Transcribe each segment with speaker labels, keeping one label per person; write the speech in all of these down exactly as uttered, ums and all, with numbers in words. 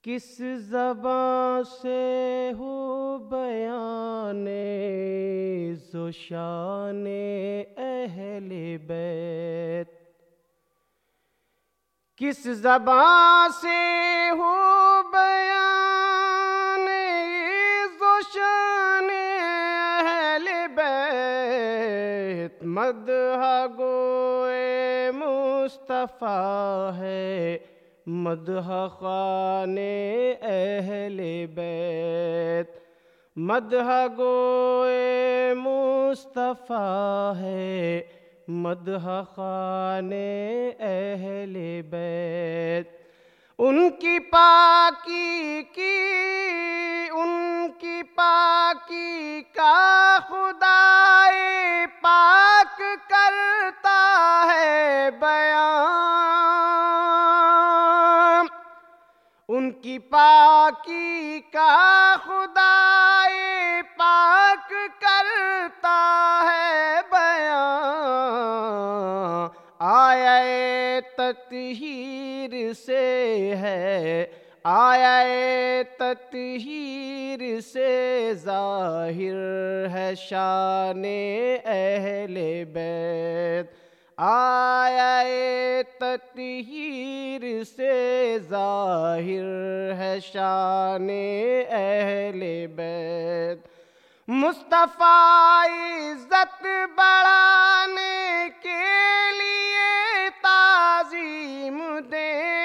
Speaker 1: کس زبان سے ہو بیان ذو شان اہل بیت، کس زبان سے ہو بیان ذو شان اہل بیت، مدح گوئے مصطفیٰ ہے مدح خوان اہل بیت، مدح گوئے مصطفیٰ ہے مدح خوان اہل بیت، ان کی پاکی کی ان کی پاکی کا خدائے پاک کرتا ہے بیان، ان کی پاکی کا خدائے پاک کرتا ہے بیان، آیا تطہیر سے ہے آیا تطہیر سے ظاہر ہے شان اہل بیت، آیا تطہیر سے ظاہر ہے شان اہل بیت، مصطفیٰ عزت بڑھانے کے لیے تعظیم دیں،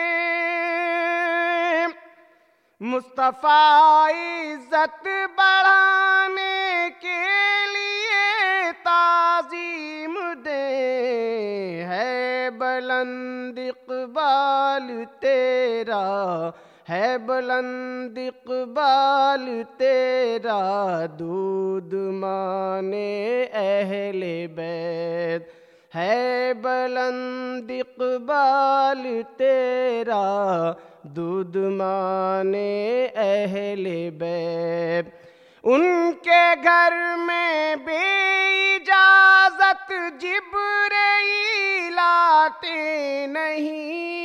Speaker 1: مصطفیٰ عزت بڑھانے کے لیے تعظیم دیں، ہے بلند اقبال تیرا ہے بلند اقبال تیرا دودھ مانے اہل بیت، ہے بلند اقبال تیرا دودھ مانے اہل بیت، ان کے گھر میں بے اجازت جبرائیل آتے نہیں،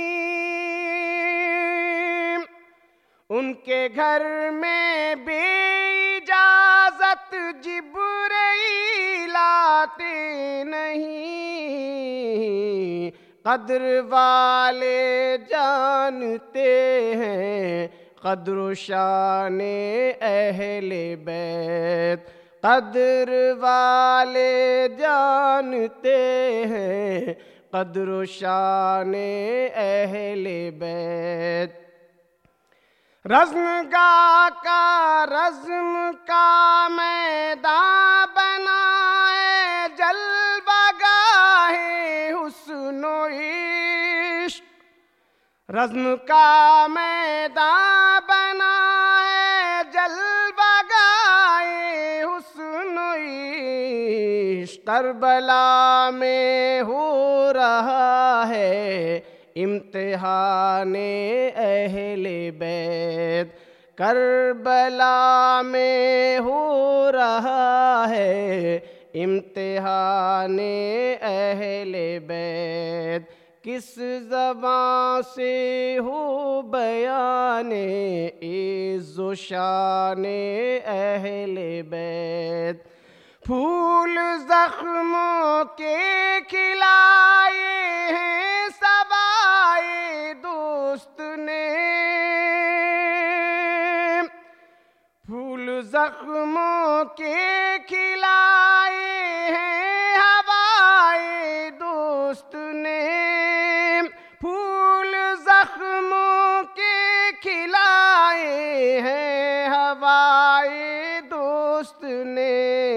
Speaker 1: ان کے گھر میں بے اجازت جبرائیل آتے نہیں، قدر والے جانتے ہیں قدر و شان اہل بیت، قدر والے جانتے ہیں قدر و شان اہل بیت، رزمگاہ کا رزم کا میدان بنائے جلوہ گاہ حسن و عشق، رزم کا میدان بنائے جلوہ گاہ حسن و عشق، کربلا میں ہو رہا ہے امتحان اہل بیت، کربلا میں ہو رہا ہے امتحان اہل بیت، کس زبان سے ہو بیان عز و شان اہل بیت، پھول زخموں کے کھلائے ہیں سوائے دوست نے، پھول زخموں کے کھلائے ہیں ہوائے دوست نے، پھول زخموں کے کھلائے ہیں ہوائے دوست نے،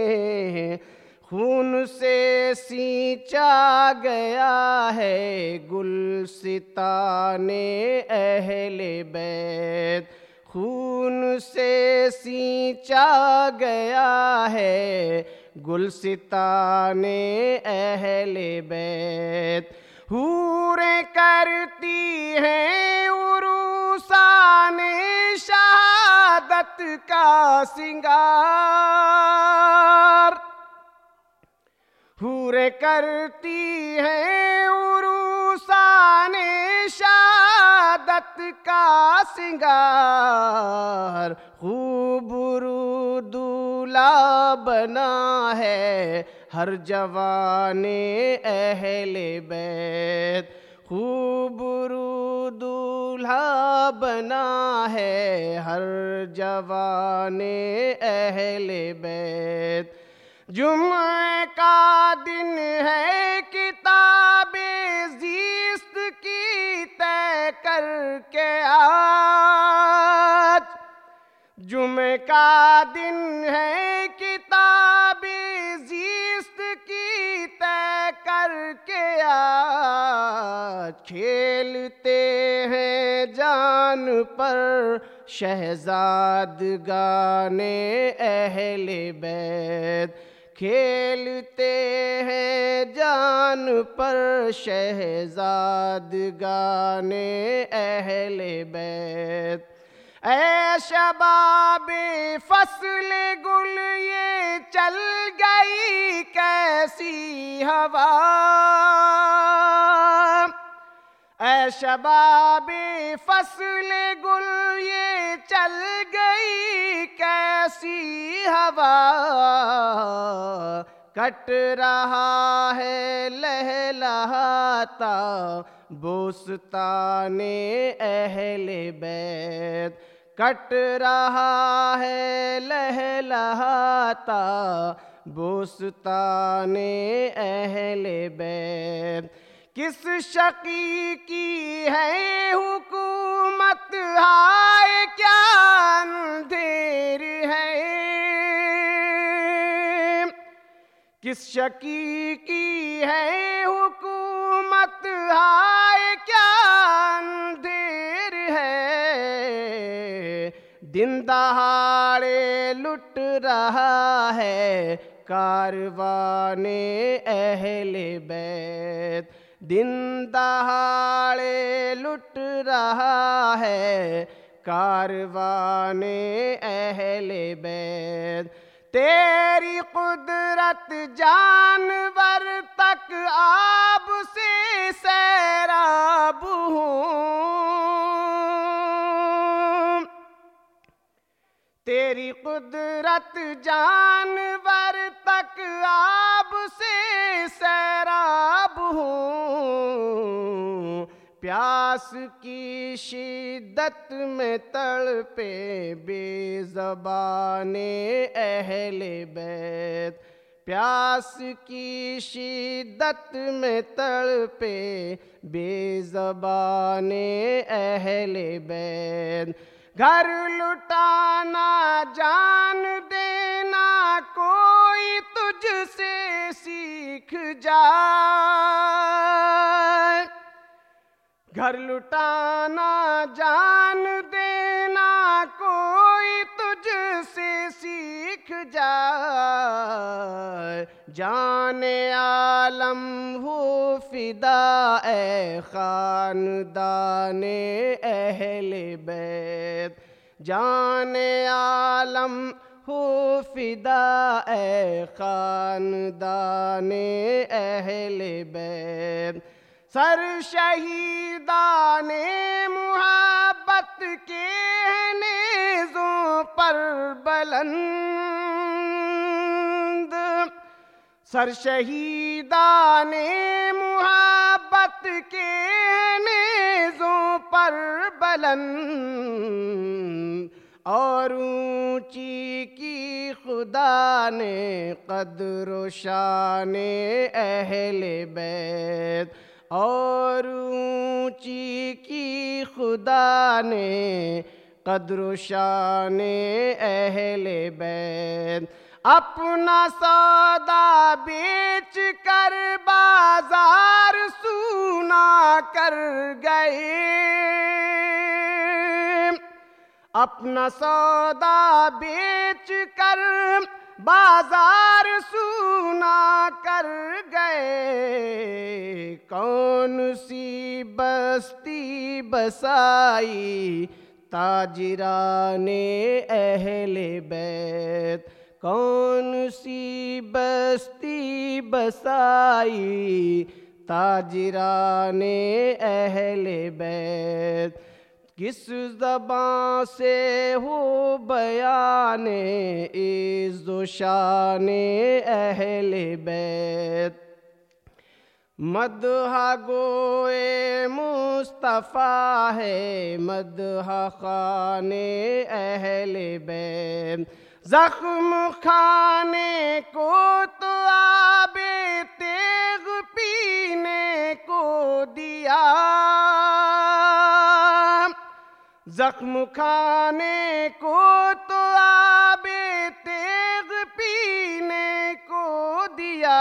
Speaker 1: خون سے سینچا گیا ہے گلستان اہل بیت، خون سے سینچا گیا ہے گلستان اہل بیت، حوریں کرتی ہیں عروسان شہادت کا سنگار، حوریں کرتی ہیں عروسان شہادت سعادت کا سنگار، خوب رو دولہا بنا ہے ہر جوان اہل بیت، خوب رو دولہا بنا ہے ہر جوان اہل بیت۔ جمعہ کا دن ہے کتاب زیست کی طے کر کے آج، جمعہ کا دن ہے کتاب زیست کی طے کر کے آج، کھیلتے ہیں جان پر شہزادگان اہل بیت، کھیلتے ہیں جان پر شہزادگان اہل بیت۔ اے شباب فصل گل یہ چل گئی کیسی ہوا، اے شباب فصل گل یہ چل گئی کیسی ہوا، کٹ رہا ہے لہلہاتا بوستان اہل بیت، کٹ رہا ہے لہلہاتا بوستان اہل بیت۔ کس شقی کی ہے حکومت، ہائے کیا اندھیر ہے، کس شقی کی ہے حکومت، ہائے کیا اندھیر ہے، دن دہاڑے لٹ رہا ہے کاروان اہل بیت، دن دہاڑے لٹ رہا ہے کاروان اہل بیت۔ تیری قدرت جانور تک آب سے سیراب ہوں، تیری قدرت جانور تک آب سے سیراب ہوں، پیاس کی شدت میں تڑپے بے زبان اہل بیت، پیاس کی شدت میں تڑپے بے زبان اہل بیت۔ گھر لٹانا جان دینا کوئی تجھ سے سیکھ جائے، گھر لٹانا جان دینا کوئی تجھ سے سیکھ جائے، جان عالم ہو فدا اے خاندان اہل بیت، جان عالم ہو فدا اے خاندان اہل بیت۔ سر شہیدان محبت کے نیزوں پر بلند، سر شہیدان محبت کے نیزوں پر بلند، اور اونچی کی خدا نے قدر و شان اہل بیت، اور اونچی کی خدا نے قدر و شان اہل بیت۔ اپنا سودا بیچ کر بازار سونا کر گئے، اپنا سودا بیچ کر بازار سونا کر گئے، کون سی بستی بسائی تاجران اہل بیت، کون سی بستی بسائی تاجران اہل بیت۔ کس زبان سے ہو بیان عز و شان اہل بیت، مدح گوئے مصطفیٰ ہے مدح خوان اہل بیت، زخم کھانے کو تو آب تیغ پینے کو دیا، زخم کھانے کو تو آب تیغ پینے کو دیا،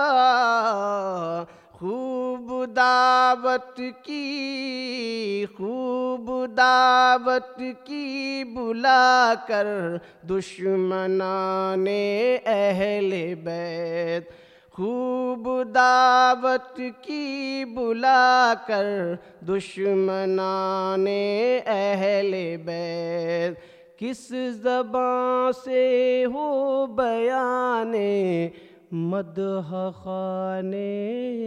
Speaker 1: خوب دعوت کی خوب دعوت کی بلا کر دشمنان اہل بیت، خوب دعوت کی بلا کر دشمنان اہل بیت، کس زبان سے ہو بیان مدح خوان